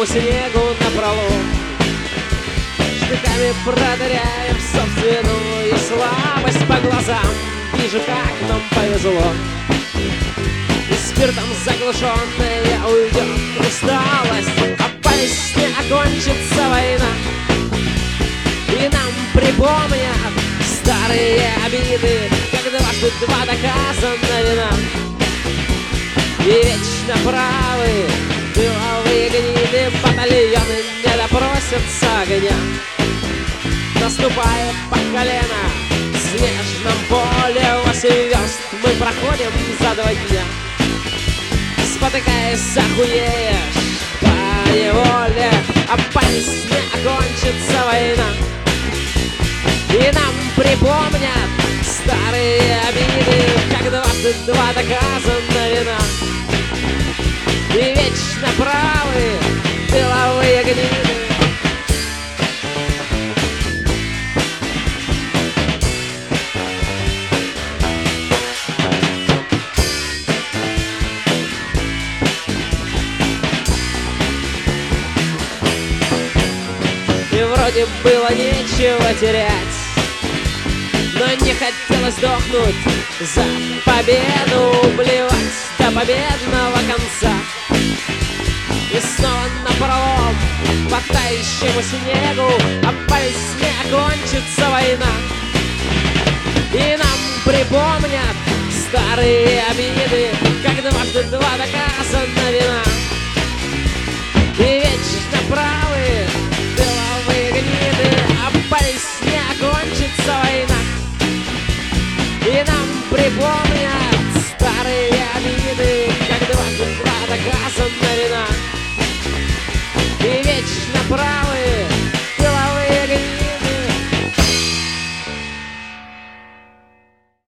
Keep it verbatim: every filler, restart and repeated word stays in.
пахучему снегу напролом, штыками продыряем собственную слабость по глазам. Вижу, как нам повезло, и спиртом заглушенная уйдет усталость, а по весне окончится война, и нам припомнят старые обиды, как дважды два доказана вина. И вечно правы тыловые гниды, батальоны не допросятся огня. Наступая по колено в снежном поле восемь верст, мы проходим за два дня. Спотыкаясь, охуеешь по неволе, а по весне окончится война, и нам припомнят старые обиды, как дважды два доказана вина. И вечно правы тыловые гниды. И вроде было нечего терять, но не хотелось сдохнуть за победу, блевать до победного конца. И снова напролом по тающему снегу, а по весне окончится война, и нам припомнят старые обиды, как дважды два доказана вина. И вечно правы тыловые гниды, а по весне окончится война, и нам припомнят